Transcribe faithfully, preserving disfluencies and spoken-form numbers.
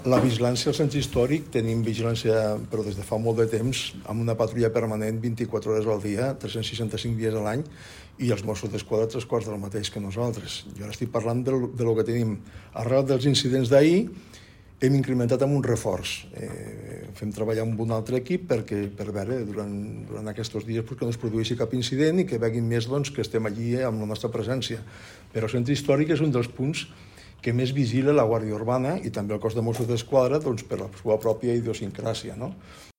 La vigilància al centre històric, tenim vigilància, però des de fa molt de temps, amb una patrulla permanent vint-i-quatre hores al dia, tres-cents seixanta-cinc dies a l'any, i els Mossos d'Esquadra tres quarts del mateix que nosaltres. Jo ara estic parlant del, de lo que tenim. Arrel dels incidents d'ahir, hem incrementat amb un reforç. Eh, fem treballar amb un altre equip perquè, per veure durant, durant aquests dies pues, que no es produeixi cap incident i que veguin més doncs, que estem allí eh, amb la nostra presència. Però el centre històric és un dels punts que més vigila la Guàrdia Urbana i també el cos de Mossos d'Esquadra doncs, per la seva pròpia idiosincràsia, no?